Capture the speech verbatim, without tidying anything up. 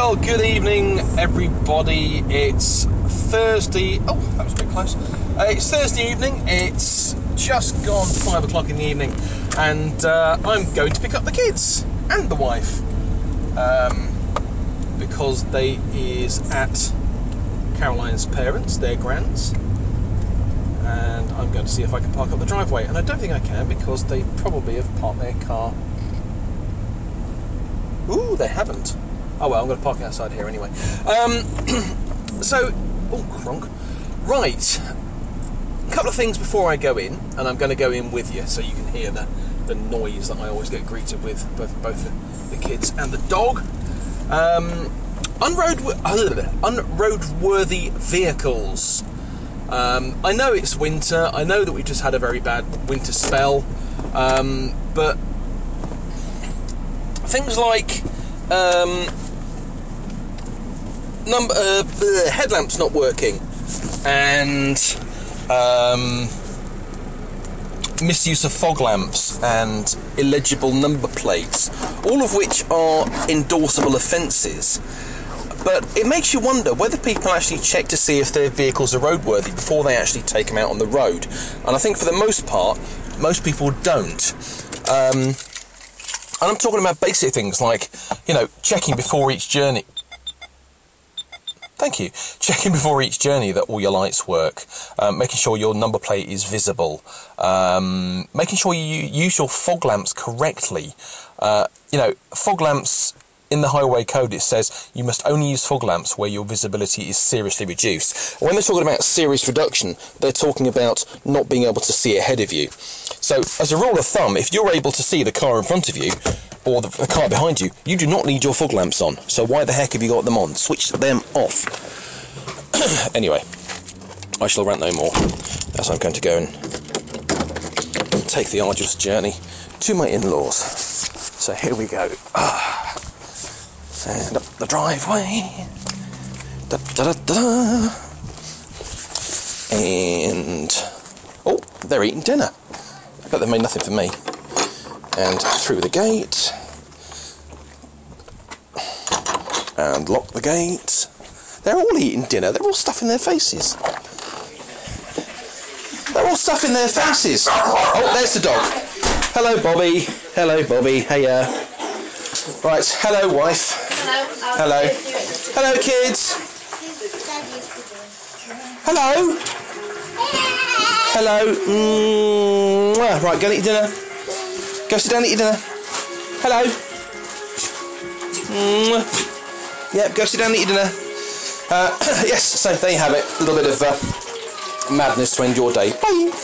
Well, good evening, everybody. It's Thursday. Oh, that was a bit close. Uh, it's Thursday evening. It's just gone five o'clock in the evening, and uh, I'm going to pick up the kids and the wife um, because they is at Caroline's parents, their grands, and I'm going to see if I can park up the driveway. And I don't think I can because they probably have parked their car. Ooh, they haven't. Oh well, I'm going to park it outside here anyway. Um, so, oh, cronk. Right, a couple of things before I go in, and I'm going to go in with you so you can hear the, the noise that I always get greeted with, both both the, the kids and the dog. Um, unroad, uh, unroadworthy vehicles. Um, I know it's winter, I know that we've just had a very bad winter spell, um, but things like um, number uh, the headlamps not working and um, misuse of fog lamps and illegible number plates, all of which are endorsable offences. But it makes you wonder whether people actually check to see if their vehicles are roadworthy before they actually take them out on the road. And I think for the most part, most people don't. Um, And I'm talking about basic things like, you know, checking before each journey. Thank you. Checking before each journey that all your lights work. Um, making sure your number plate is visible. Um, making sure you use your fog lamps correctly. Uh, you know, fog lamps, in the highway code it says you must only use fog lamps where your visibility is seriously reduced. When they're talking about serious reduction, they're talking about not being able to see ahead of you. So, as a rule of thumb, if you're able to see the car in front of you, or the, the car behind you, you do not need your fog lamps on. So why the heck have you got them on? Switch them off. Anyway, I shall rant no more, as I'm going to go and take the arduous journey to my in-laws. So here we go. Ah. And up the driveway. Da, da, da, da. And oh, they're eating dinner. I bet they've made nothing for me. And through the gate. And lock the gate. They're all eating dinner. They're all stuffing their faces. They're all stuffing their faces. Oh, there's the dog. Hello, Bobby. Hello, Bobby. Heya. Right, hello, wife. Hello. Hello. Hello, kids. Hello. Hello. Mm-hmm. Right, go and eat your dinner. Go sit down and eat your dinner. Hello. Mm-hmm. Yep, go sit down and eat your dinner. Uh, yes, so there you have it. A little bit of uh, madness to end your day. Bye.